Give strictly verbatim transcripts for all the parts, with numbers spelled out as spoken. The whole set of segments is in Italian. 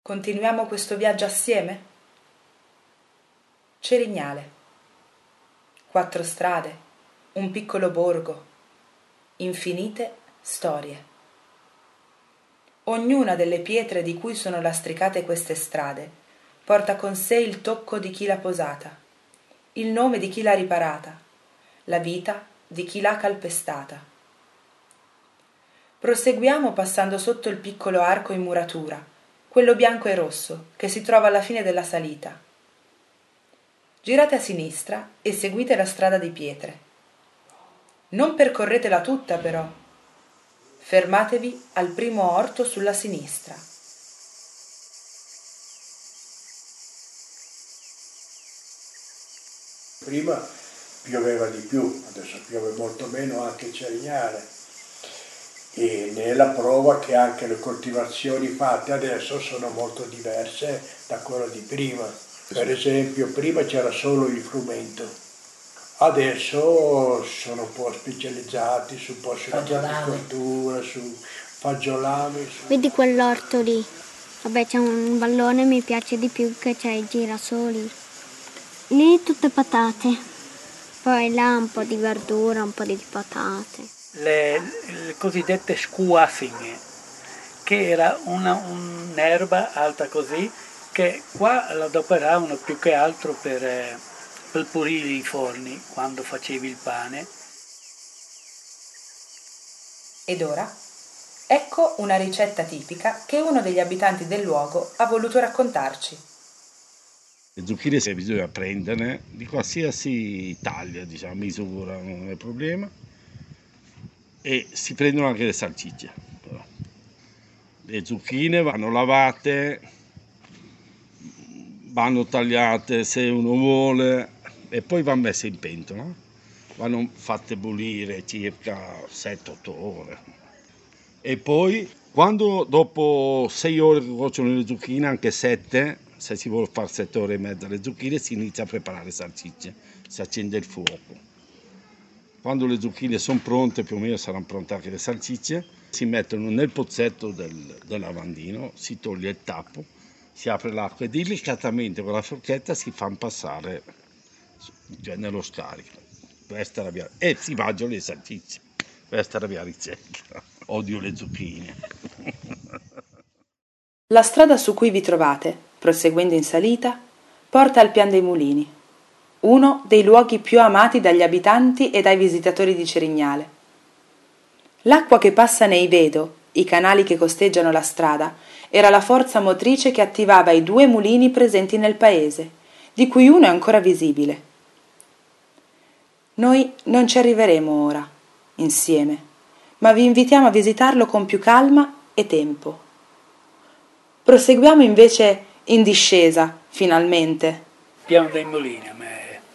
Continuiamo questo viaggio assieme? Cerignale. Quattro strade, un piccolo borgo, infinite storie. Ognuna delle pietre di cui sono lastricate queste strade porta con sé il tocco di chi l'ha posata, il nome di chi l'ha riparata, la vita di chi l'ha calpestata. Proseguiamo passando sotto il piccolo arco in muratura, quello bianco e rosso, che si trova alla fine della salita. Girate a sinistra e seguite la strada di pietre. Non percorretela tutta, però. Fermatevi al primo orto sulla sinistra. Prima pioveva di più, adesso piove molto meno anche a Cerignale. E ne è la prova che anche le coltivazioni fatte adesso sono molto diverse da quelle di prima. Per esempio, prima c'era solo il frumento, adesso sono un po' specializzati su po' agricoltura, su fagiolami. Su... Vedi quell'orto lì? Vabbè, c'è un vallone, mi piace di più che c'è i girasoli. Lì tutte patate, poi là un po' di verdura, un po' di patate. Le, le cosiddette squaffinghe, che era una, un'erba alta così, che qua la adoperavano più che altro per, eh, per pulire i forni quando facevi il pane. Ed ora, ecco una ricetta tipica che uno degli abitanti del luogo ha voluto raccontarci. Le zucchine se bisogna prenderne di qualsiasi taglia, diciamo, misura, non è problema. E si prendono anche le salsicce. Però. Le zucchine vanno lavate, vanno tagliate se uno vuole e poi vanno messe in pentola. Vanno fatte bollire circa sette otto ore. E poi quando dopo sei ore che cuociono le zucchine, anche sette, se si vuole fare sette ore e mezza le zucchine, si inizia a preparare le salsicce, si accende il fuoco. Quando le zucchine sono pronte, più o meno saranno pronte anche le salsicce, si mettono nel pozzetto del, del lavandino, si toglie il tappo, si apre l'acqua e delicatamente con la forchetta si fanno passare cioè, nello scarico. Questa è la mia... E si mangiano le salsicce. Questa è la mia ricetta. Odio le zucchine. La strada su cui vi trovate, proseguendo in salita, porta al Pian dei Mulini, uno dei luoghi più amati dagli abitanti e dai visitatori di Cerignale. L'acqua che passa nei Vedo, i canali che costeggiano la strada, era la forza motrice che attivava i due mulini presenti nel paese, di cui uno è ancora visibile. Noi non ci arriveremo ora, insieme, ma vi invitiamo a visitarlo con più calma e tempo. Proseguiamo invece in discesa, finalmente. Piano dei Mulini, a me.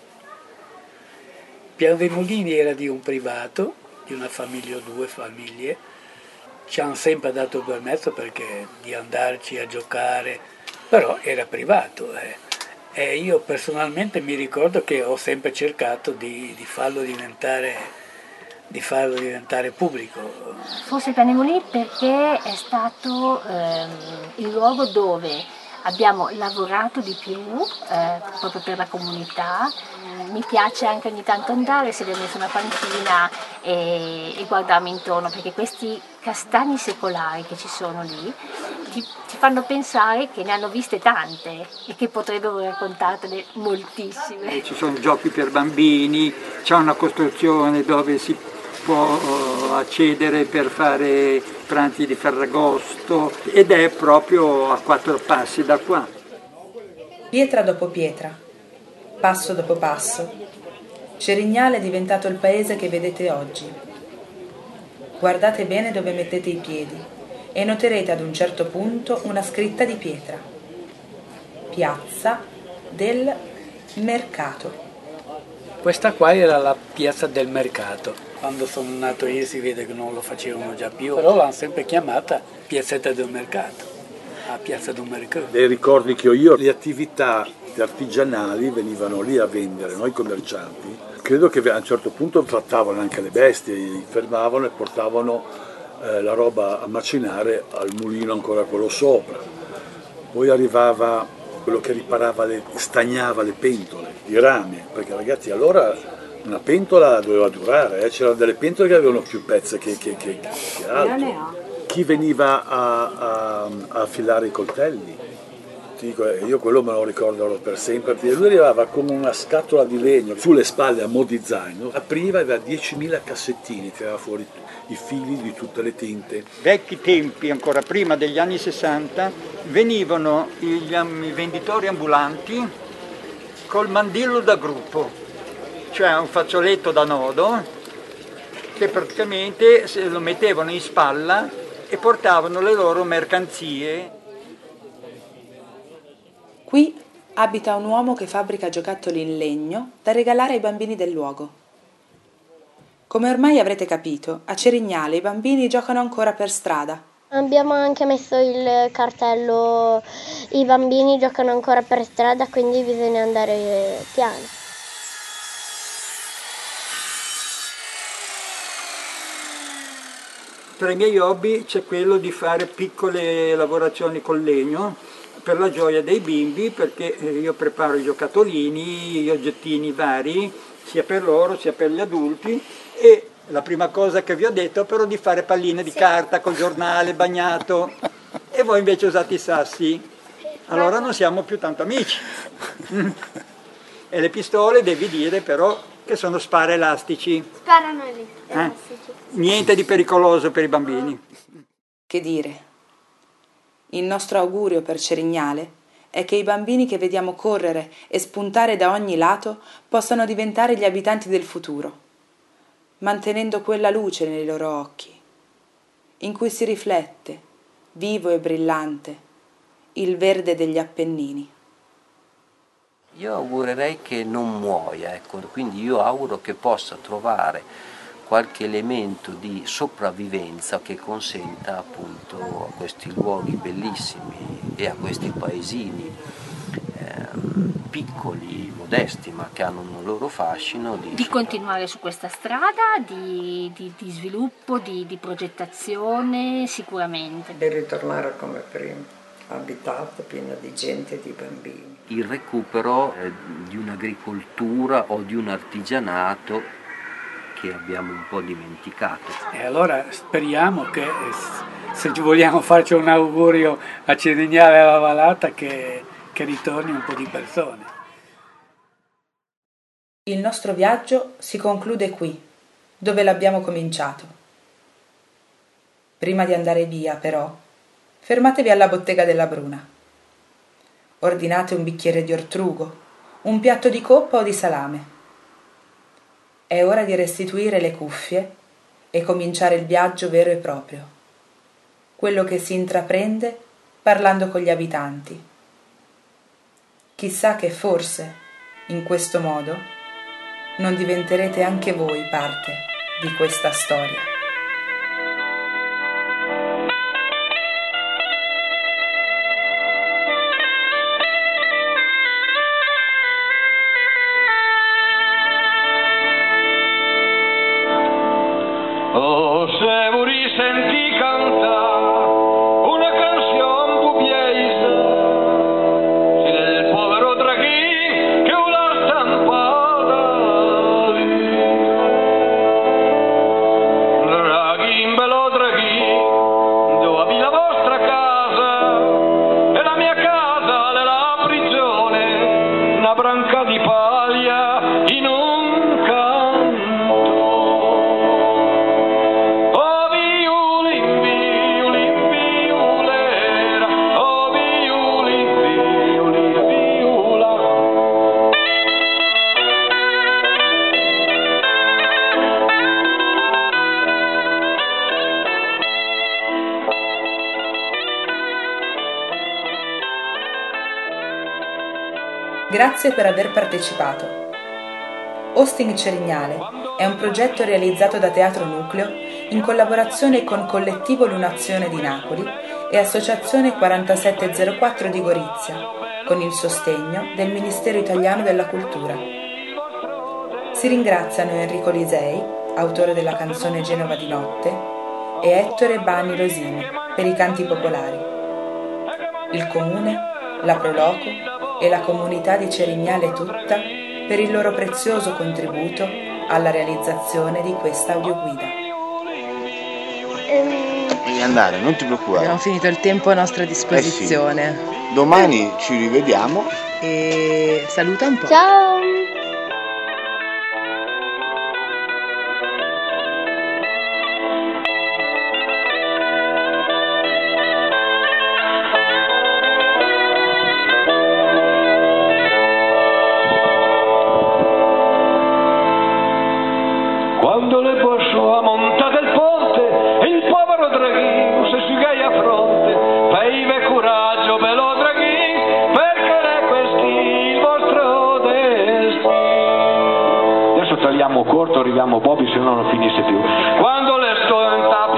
Piano dei Mulini era di un privato, di una famiglia o due famiglie. Ci hanno sempre dato permesso perché di andarci a giocare, però era privato. Eh. E io personalmente mi ricordo che ho sempre cercato di, di farlo diventare, di farlo diventare pubblico. Forse Piano dei Mulini perché è stato ehm, il luogo dove abbiamo lavorato di più eh, proprio per la comunità. Mi piace anche ogni tanto andare, sedermi su una panchina e, e guardarmi intorno, perché questi castagni secolari che ci sono lì ti, ti fanno pensare che ne hanno viste tante e che potrebbero raccontartene moltissime. Ci sono giochi per bambini, c'è una costruzione dove si può accedere per fare pranzi di Ferragosto ed è proprio a quattro passi da qua. Pietra dopo pietra, passo dopo passo, Cerignale è diventato il paese che vedete oggi. Guardate bene dove mettete i piedi e noterete ad un certo punto una scritta di pietra. Piazza del Mercato. Questa qua era la piazza del mercato. Quando sono nato io si vede che non lo facevano già più, però l'hanno sempre chiamata piazzetta del mercato, a piazza del mercato. Dei ricordi che ho io, le attività artigianali venivano lì a vendere, noi commercianti. Credo che a un certo punto trattavano anche le bestie, li fermavano e portavano eh, la roba a macinare al mulino ancora quello sopra. poi arrivava quello che riparava, le, stagnava le pentole, i rami, perché ragazzi allora una pentola doveva durare, eh? C'erano delle pentole che avevano più pezze che, che, che, che altro. Chi veniva a, a, a affilare i coltelli? Ti dico, io quello me lo ricorderò per sempre, perché lui arrivava con una scatola di legno sulle spalle a mo' di zaino, apriva e aveva diecimila cassettini, tirava fuori i fili di tutte le tinte. Vecchi tempi, ancora prima degli anni sessanta, venivano gli, i venditori ambulanti col mandillo da gruppo, cioè un fazzoletto da nodo che praticamente se lo mettevano in spalla e portavano le loro mercanzie. Qui abita un uomo che fabbrica giocattoli in legno da regalare ai bambini del luogo. Come ormai avrete capito, a Cerignale i bambini giocano ancora per strada. Abbiamo anche messo il cartello, i bambini giocano ancora per strada, quindi bisogna andare piano. Tra i miei hobby c'è quello di fare piccole lavorazioni col legno per la gioia dei bimbi, perché io preparo i giocattolini, gli oggettini vari, sia per loro sia per gli adulti, e la prima cosa che vi ho detto però di fare palline di carta col giornale bagnato, e voi invece usate i sassi, allora non siamo più tanto amici. E le pistole devi dire però che sono spara elastici. Sparano lì, elastici. Eh? Niente di pericoloso per i bambini. Che dire? Il nostro augurio per Cerignale è che i bambini che vediamo correre e spuntare da ogni lato possano diventare gli abitanti del futuro, mantenendo quella luce nei loro occhi, in cui si riflette, vivo e brillante, il verde degli Appennini. Io augurerei che non muoia, ecco, quindi io auguro che possa trovare qualche elemento di sopravvivenza che consenta appunto a questi luoghi bellissimi e a questi paesini eh, piccoli, modesti, ma che hanno un loro fascino. Di, di continuare su questa strada di, di, di sviluppo, di, di progettazione, sicuramente. Di ritornare come prima, abitato, pieno di gente e di bambini. Il recupero eh, di un'agricoltura o di un artigianato che abbiamo un po' dimenticato. E allora speriamo che, se vogliamo farci un augurio a Cerignale e alla Valata, che, che ritorni un po' di persone. Il nostro viaggio si conclude qui, dove l'abbiamo cominciato. Prima di andare via, però, fermatevi alla bottega della Bruna. Ordinate un bicchiere di ortrugo, un piatto di coppa o di salame. È ora di restituire le cuffie e cominciare il viaggio vero e proprio, quello che si intraprende parlando con gli abitanti. Chissà che forse, in questo modo, non diventerete anche voi parte di questa storia. Oh, se vorrei senti cantare una canzone pugliese, si del povero Draghi che ho la stampata lì. Draghi, in bello Draghi, dove vi la vostra casa, e la mia casa è la prigione, una branca di paglia in un canto. Grazie per aver partecipato. Hosting Cerignale è un progetto realizzato da Teatro Nucleo in collaborazione con Collettivo Lunazione di Napoli e Associazione quarantasette zero quattro di Gorizia, con il sostegno del Ministero Italiano della Cultura. Si ringraziano Enrico Lisei, autore della canzone Genova di notte, e Ettore Bani Rosini per i canti popolari. il Comune, la Proloco e la comunità di Cerignale tutta per il loro prezioso contributo alla realizzazione di questa audioguida. Devi andare, non ti preoccupare. Abbiamo finito il tempo a nostra disposizione. Eh sì. Domani ci rivediamo. E saluta un po'. Ciao! Quando le posò a montare il ponte e il povero Draghino se si gai a fronte, faive coraggio bello Draghino, perché è questo il vostro destino. Adesso tagliamo corto, arriviamo Bobby, se no non finisce più. Quando le sto in